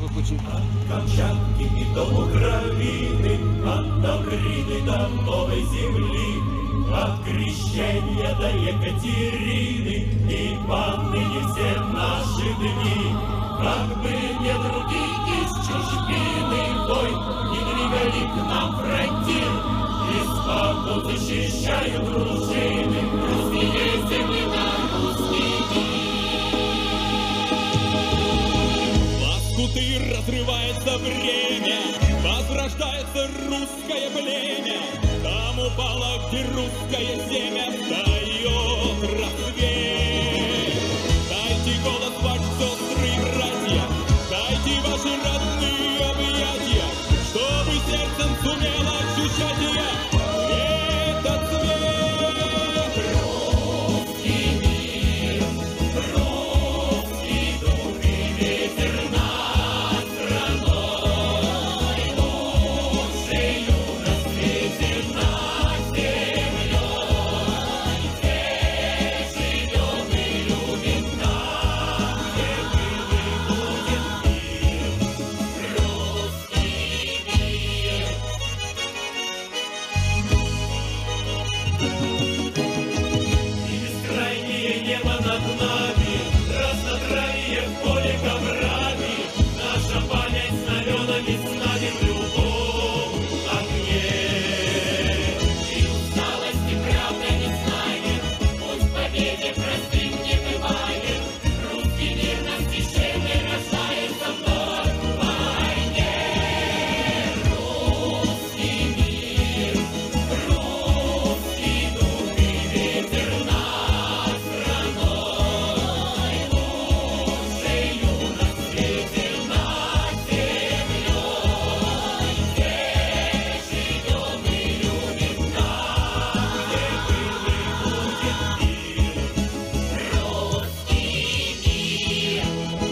очень. От Камчатки и до Украины, от Тавриды до Новой Земли, от Крещения до Екатерины, и поныне все наши дни. Как бы недруги из чужбины войн не двигали к нам фронтир, испокон защищают дружины русские земли на русский мир. Лоскуты разрывается время, возрождается русское племя. Там упало, где русское семя встает рассвет. Дайте голос, ваш сестры и братья, дайте ваши родные объятия, чтобы сердцем сумело ощущать я этот цвет. Русский мир, русский дух и ветер над страной, лучшею на свете над землей, где живем и любим там, где был и будет мир. Русский мир. И бескрайнее небо над нами, разнотравье в поле коврами, наша память знаменами снами в любом огне. И усталости правда не знаем, путь к победе простым не бывает. Русский мир на стихийной рождается вновь в войне. Русский мир, русский дух и ветер над страной, лучшею на свете над землей, где живем и любим там, где был и будет мир. Русский мир.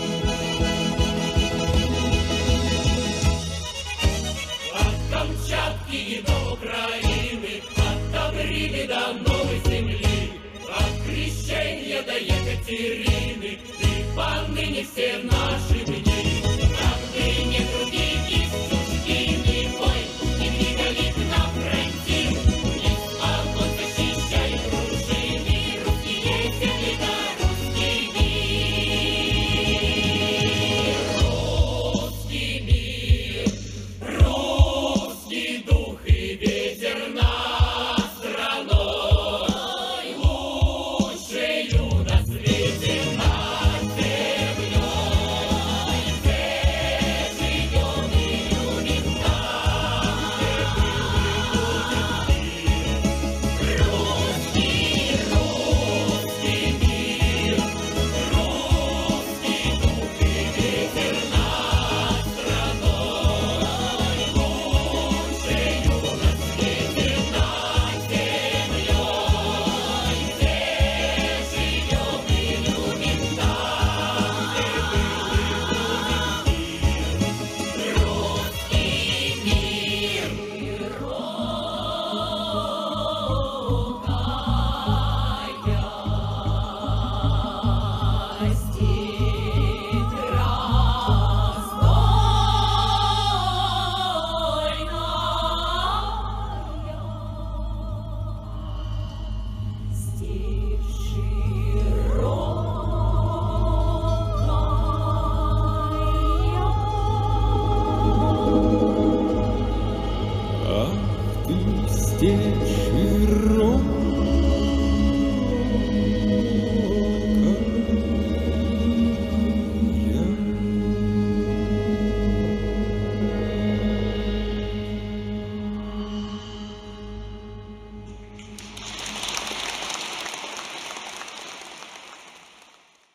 От Камчатки и до Украины, от Тавриды до Новой Земли, от Крещения до Екатерины, и поныне все наши дни. Как бы не другие из чужбины войн не двигали к нам фронтир, испокон защищают дружины русские земли на русский мир. Русский мир, русский дух и ветер над страной, лучшею на свете над землей, где живем и любим там, где был и будет мир. Русский, русский мир, русский дух и ветер над страной, лучшею на свете над землей, где живем и любим там, где был и будет мир. Русский мир. Широкая степь раздольная, степь широкая. Ах ты, степь широкая,